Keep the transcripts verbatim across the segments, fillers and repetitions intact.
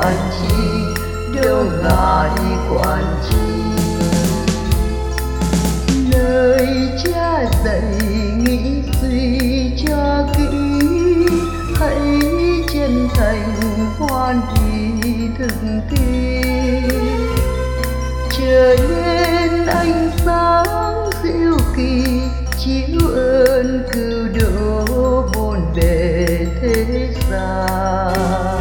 quản chi, đâu ngại quản chi. Lời cha dạy nghĩ suy cho kỹ, hãy chân thành hoan hỷ thực thi, trở nên ánh sáng diệu kỳ, chiếu ơn cứu độ bổn bề thế gian.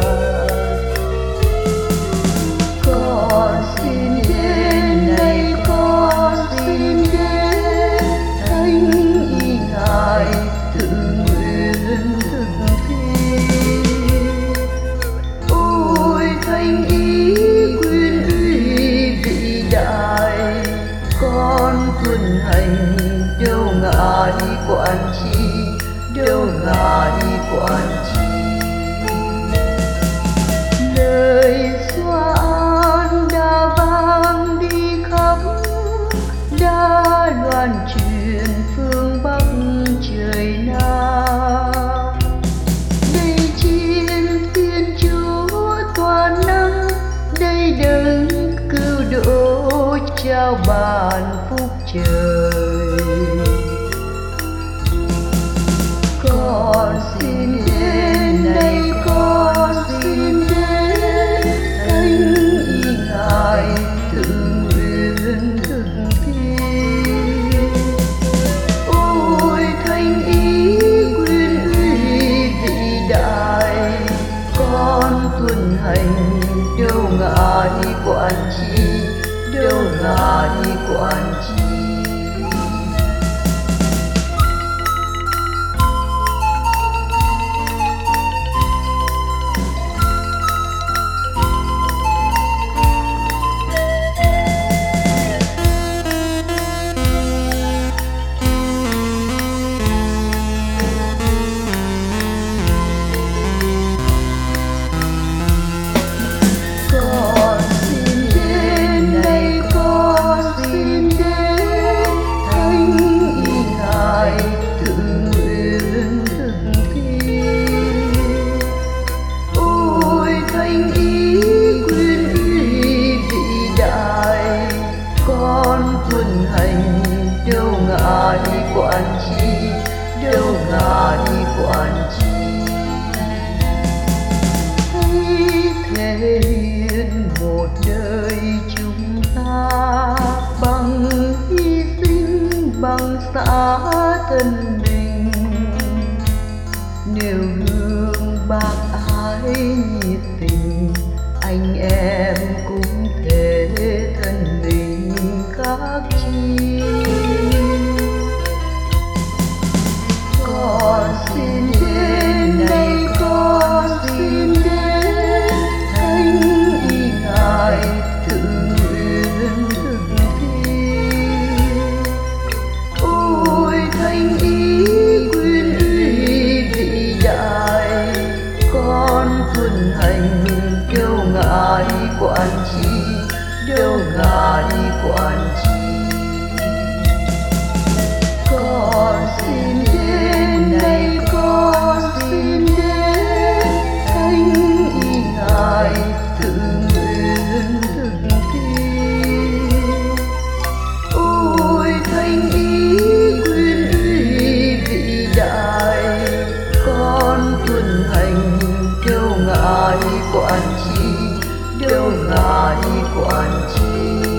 Con xin đến đây, con xin đến, thánh ý ngài tự nguyện thực thi. Ôi thánh ý quyền uy vĩ đại, con tuân hành đâu ngại quản chi, đâu ngại quản chi. Lời xoa an đã vang đi khắp, đã loan truyền phương Bắc trời Nam. Đây chiên Thiên Chúa toàn năng, đây đấng cứu độ trao ban phúc trời. Con xin đến đây, con xin đến, thánh ý ngài tự nguyện thực thi. Ôi thánh ý quyền uy vĩ đại, con tuân hành đâu ngại quản chi, đâu ngại quản chi. Tuân hành đâu ngại quản chi, đâu ngại quản chi. Hãy thể hiện một đời chúng ta bằng hy sinh, bằng xả thân mình, nêu gương bác ái nhiệt tình, anh em cũng thể thân mình khác chi. Con xin đến đây, con xin đến, thánh ý ngài tự nguyện thực thi. Ôi thánh ý quyền uy vĩ đại, con tuân hành đâu ngại quản chi, đâu ngại quản chi. Con xin đến đây, con xin đến, thánh ý ngài tự nguyện thực thi. Ôi thánh ý quyền uy vĩ đại, con tuân hành đâu ngại quản chi, đâu ngại quản chi.